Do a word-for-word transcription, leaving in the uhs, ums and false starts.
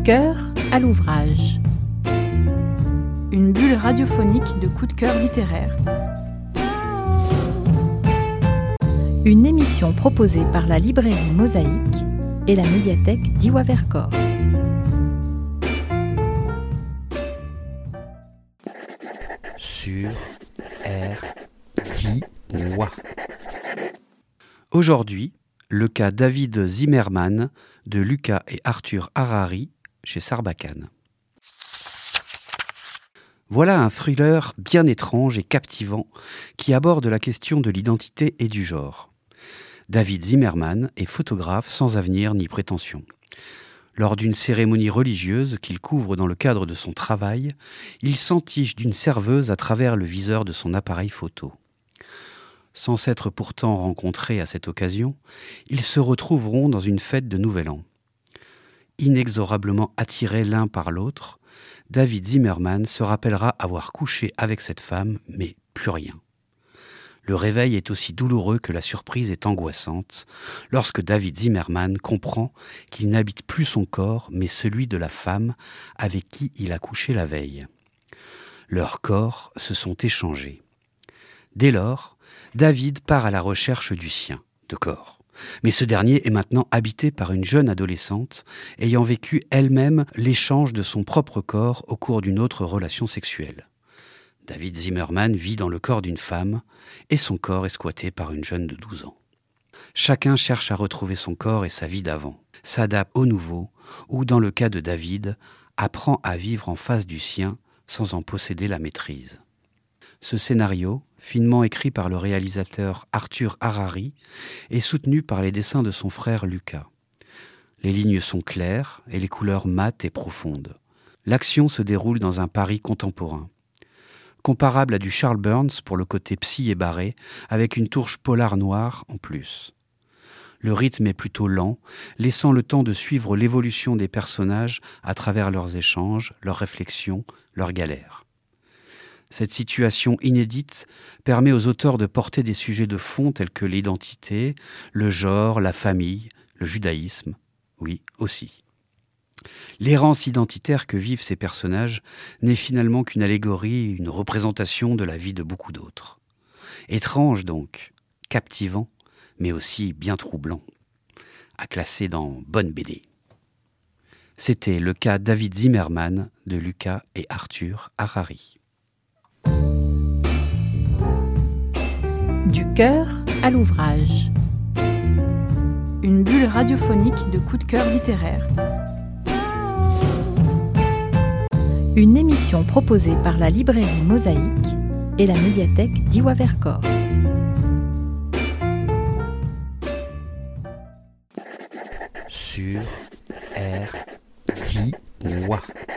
cœur à l'ouvrage. Une bulle radiophonique de coups de cœur littéraire. Une émission proposée par la librairie Mosaïque et la médiathèque d'Iwa Vercors. Sur R Diwa. Aujourd'hui, le cas David Zimmerman de Lucas et Arthur Harari chez Sarbacane. Voilà un thriller bien étrange et captivant qui aborde la question de l'identité et du genre. David Zimmerman est photographe sans avenir ni prétention. Lors d'une cérémonie religieuse qu'il couvre dans le cadre de son travail, il s'entiche d'une serveuse à travers le viseur de son appareil photo. Sans s'être pourtant rencontrés à cette occasion, ils se retrouveront dans une fête de Nouvel An. Inexorablement attirés l'un par l'autre, David Zimmerman se rappellera avoir couché avec cette femme, mais plus rien. Le réveil est aussi douloureux que la surprise est angoissante, lorsque David Zimmerman comprend qu'il n'habite plus son corps, mais celui de la femme avec qui il a couché la veille. Leurs corps se sont échangés. Dès lors, David part à la recherche du sien, de corps. Mais ce dernier est maintenant habité par une jeune adolescente ayant vécu elle-même l'échange de son propre corps au cours d'une autre relation sexuelle. David Zimmerman vit dans le corps d'une femme et son corps est squatté par une jeune de douze ans. Chacun cherche à retrouver son corps et sa vie d'avant, s'adapte au nouveau ou, dans le cas de David, apprend à vivre en face du sien sans en posséder la maîtrise. Ce scénario, finement écrit par le réalisateur Arthur Harari, est soutenu par les dessins de son frère Lucas. Les lignes sont claires et les couleurs mates et profondes. L'action se déroule dans un Paris contemporain. Comparable à du Charles Burns pour le côté psy et barré, avec une touche polar noire en plus. Le rythme est plutôt lent, laissant le temps de suivre l'évolution des personnages à travers leurs échanges, leurs réflexions, leurs galères. Cette situation inédite permet aux auteurs de porter des sujets de fond tels que l'identité, le genre, la famille, le judaïsme, oui, aussi. L'errance identitaire que vivent ces personnages n'est finalement qu'une allégorie, une représentation de la vie de beaucoup d'autres. Étrange donc, captivant, mais aussi bien troublant, à classer dans bonne B D. C'était le cas David Zimmerman de Lucas et Arthur Harari. Du cœur à l'ouvrage. Une bulle radiophonique de coups de cœur littéraire. Une émission proposée par la librairie Mosaïque et la médiathèque d'Iwa Vercors. Sur R Diwa.